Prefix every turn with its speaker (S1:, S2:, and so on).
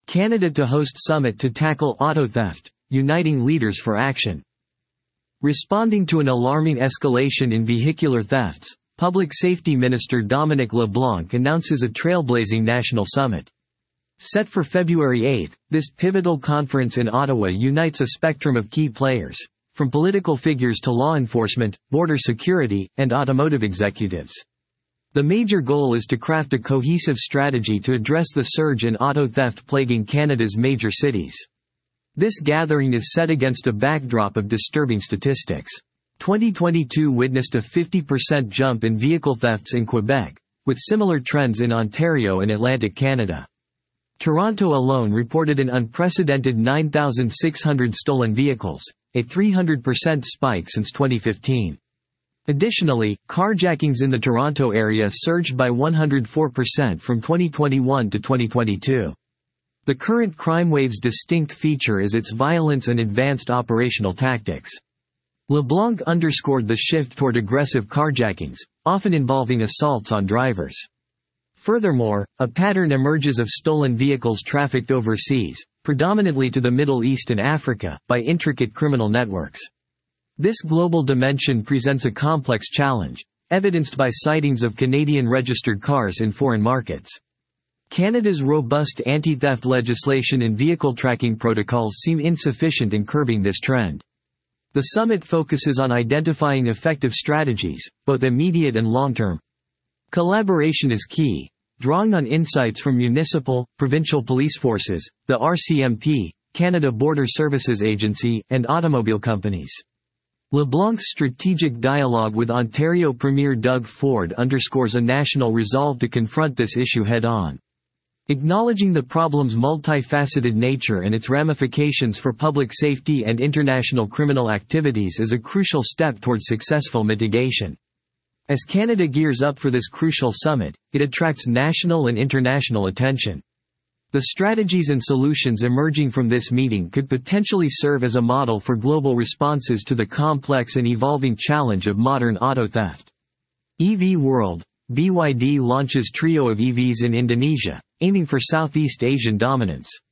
S1: Canada to host summit to tackle auto theft, uniting leaders for action. Responding to an alarming escalation in vehicular thefts, Public Safety Minister Dominic LeBlanc announces a trailblazing national summit. Set for February 8, this pivotal conference in Ottawa unites a spectrum of key players, from political figures to law enforcement, border security, and automotive executives. The major goal is to craft a cohesive strategy to address the surge in auto theft plaguing Canada's major cities. This gathering is set against a backdrop of disturbing statistics. 2022 witnessed a 50% jump in vehicle thefts in Quebec, with similar trends in Ontario and Atlantic Canada. Toronto alone reported an unprecedented 9,600 stolen vehicles, a 300% spike since 2015. Additionally, carjackings in the Toronto area surged by 104% from 2021 to 2022. The current crime wave's distinct feature is its violence and advanced operational tactics. LeBlanc underscored the shift toward aggressive carjackings, often involving assaults on drivers. Furthermore, a pattern emerges of stolen vehicles trafficked overseas, predominantly to the Middle East and Africa, by intricate criminal networks. This global dimension presents a complex challenge, evidenced by sightings of Canadian-registered cars in foreign markets. Canada's robust anti-theft legislation and vehicle tracking protocols seem insufficient in curbing this trend. The summit focuses on identifying effective strategies, both immediate and long-term. Collaboration is key, drawing on insights from municipal, provincial police forces, the RCMP, Canada Border Services Agency, and automobile companies. LeBlanc's strategic dialogue with Ontario Premier Doug Ford underscores a national resolve to confront this issue head-on. Acknowledging the problem's multifaceted nature and its ramifications for public safety and international criminal activities is a crucial step toward successful mitigation. As Canada gears up for this crucial summit, it attracts national and international attention. The strategies and solutions emerging from this meeting could potentially serve as a model for global responses to the complex and evolving challenge of modern auto theft. EV World, BYD launches trio of EVs in Indonesia, aiming for Southeast Asian dominance.